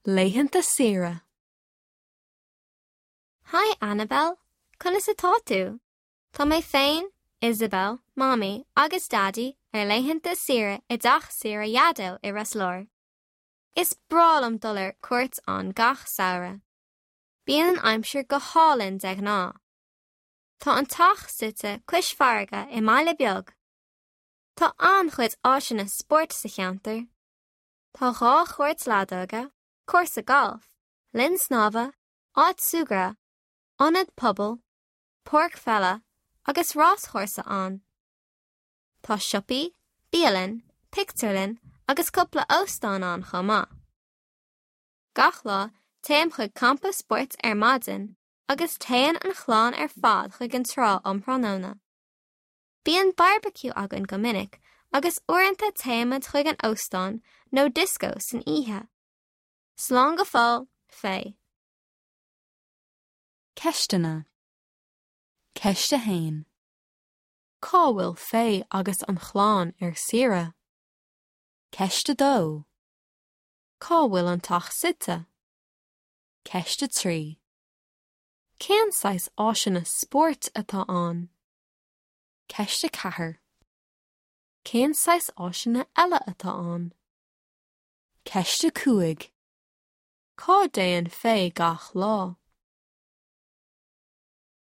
Léitheanta Saoire. Hi, Annabelle. Conas atá tú? Tá mé féin, Isabel, Mommy, agus Daddy léitheanta Saoire I dteach Saoire Iadó I ras leor. Is bralam dullar cuairt an gach saoire. Bíonn an aimsir go hálinn de ná. Tá an tach site cuis farga I mbaile beag. Tá an chuid áisina sport sa cheantar. Tá dhá chuairt ládóga, cúrsa golf, linn snáva, áit sugra, anad pobl, porc fella, agus rás chórsa an. Tá siopaí, bíalinn, picturelinn, agus cúpla óstán an chomá. Gach lá, téim chuig campa sport maidin, agus téan an chláán fad chuig an trá pranóna. Bíonn barbecue agan go minic, agus uaireanta téimid chuig an óstán nó disco san oíche. Slán go fáil, Faye. Ceistena. Ceiste hain. Cá bhfuil Faye agus an chláán Saoire? Ceiste dó. Cá bhfuil an tach site? Ceiste trí. Cén sais áisina sport atá an? Ceiste chathair. Cén sais áisina eile atá an? Ceiste cúig. Cá déan Faye gach lá?